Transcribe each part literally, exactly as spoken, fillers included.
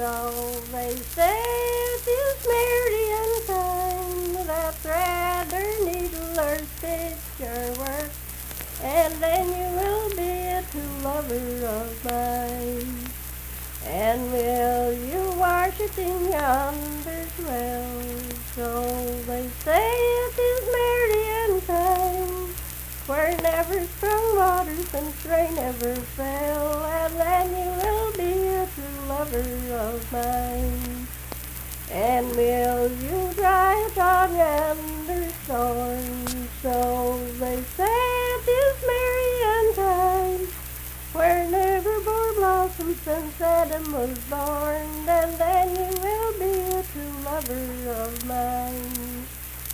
So they say it is merry and kind, that thread or needle or stitch your work, and then you will be a true lover of mine. And will you wash it in yonder's well? So they say it is merry and kind, where never sprung waters and rain never fell, and then you will be a true lover of mine. And will you dry it on yonder's thorn? So they say it is merry and kind, where never bore blossoms since Adam was born, and then you will be a true lover of mine.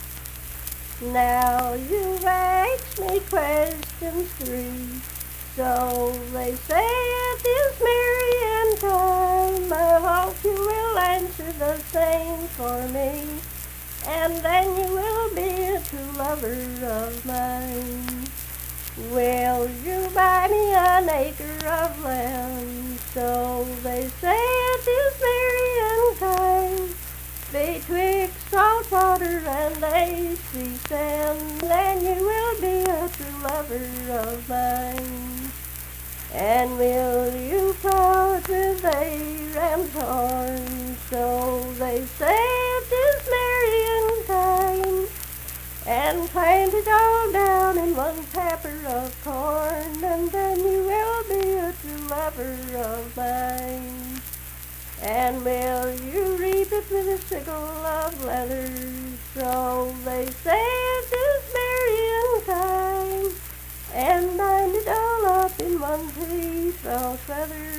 Now you ask me questions three, so they say it is merry and time. I hope you will answer the same for me, and then you will be a true lover of mine. Will you buy me an acre of land? So they say it is merry and kind, betwixt salt water and lazy sand, then you will be a true lover of mine. And will you plow it with a ram's horn? So they say it is merry and kind, and plant it all down in one tapper of corn, and then you will be a true lover of mine. And will you reap it with a sickle of leather? So they say it is merry and kind, and bind it all up in one piece of feather.